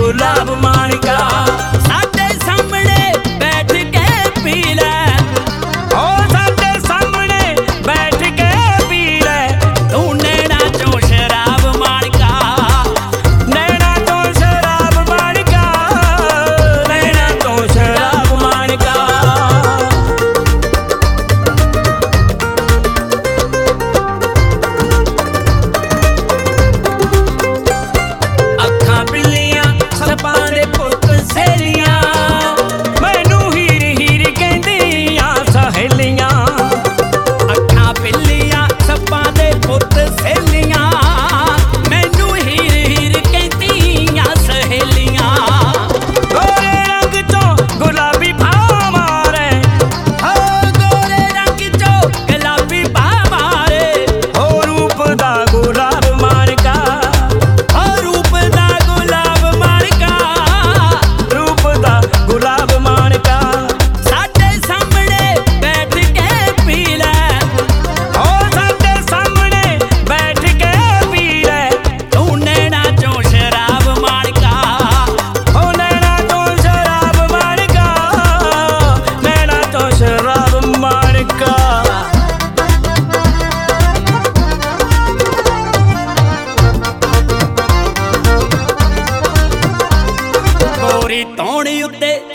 गुलाब माणका साडे सामने बैठ के पी लै ओ साडे सामने बैठ के पी लै तू नैना चो शराब माणका नैना तो शराब माणका नैना तो शराब माणका अखां बिल्लियां सपां दे पुत सहेलियां मैनू हीर हीर कहंदियां सहेलियां अखां बिल्लियां सपां दे पुत सहेलियां मैनू हीर हीर कहंदियां सहेलियां गोरे रंग चों गुलाबी भाव मारे हो गोरे रंग चों गुलाबी भाव मारे हो रूप दा गुलाब माणका हो रूप दा गुलाब माणका रूप दा गुलाब माणका साडे सामने बैठ के पी लै हो साडे सामने बैठ के पी लै तू नैना चो शराब माणका हो नैना तो शराब माणका नैना तो शराब माणका गोरी तौणी उत्ते